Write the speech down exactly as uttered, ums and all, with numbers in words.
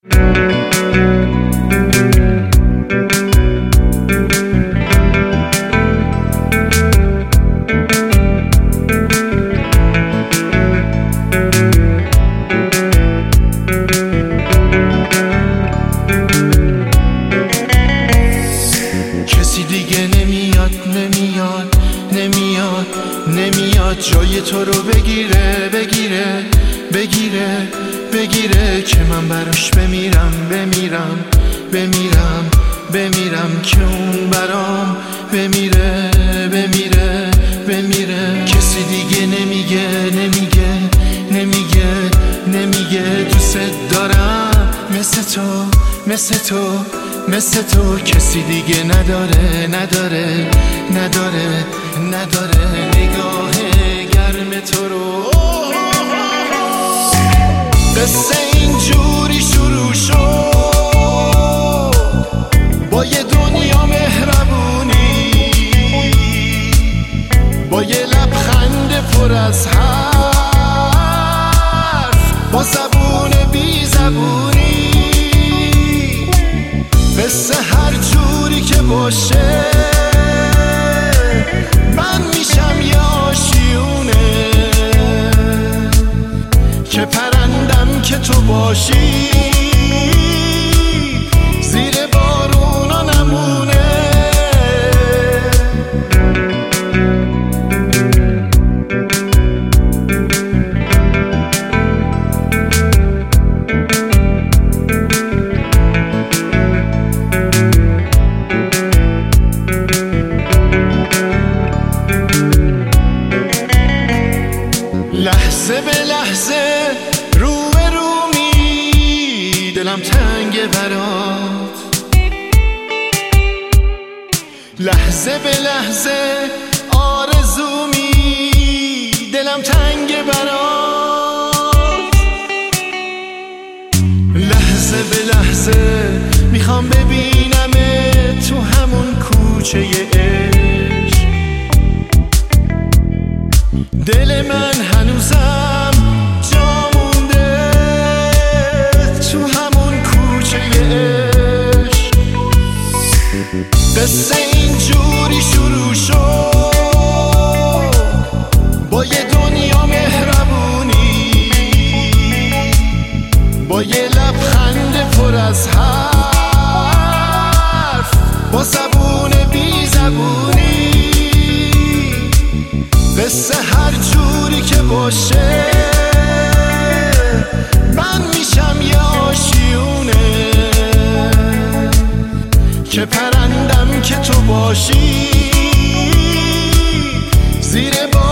کسی دیگه نمیاد نمیاد نمیاد نمیاد جای تو رو بگیره بگیره بگیره بگیره که من براش بمیرم بمیرم بمیرم بمیرم که اون برام بمیره بمیره بمیره کسی دیگه نمیگه نمیگه نمیگه نمیگه دوست دارم مثل تو مثل تو مثل تو کسی دیگه نداره نداره نداره نداره نگاه گرم تو رو قصه اینجوری شروع شد با یه دنیا مهربونی با یه لبخند پر از حرف با زبون بی زبونی قصه هر جوری که باشه من میشم یه آشیونه که پرندم که تو باشی زیر بارونا نمونه لحظه به لحظه رو به رو می دلم تنگ برات لحظه به لحظه آرزو می دلم تنگ برات لحظه به لحظه میخوام ببینم تو همون کوچه عشق دل من هنوزم جا مونده تو همون کوچه عشق قصه اینجوری شروع شد با یه دنیا مهربونی با یه لبخند پر از حرف با زبون بی زبونی قصه هر جوری که باشه من میشم یه آشیونه که پرندم که تو باشی زیر بار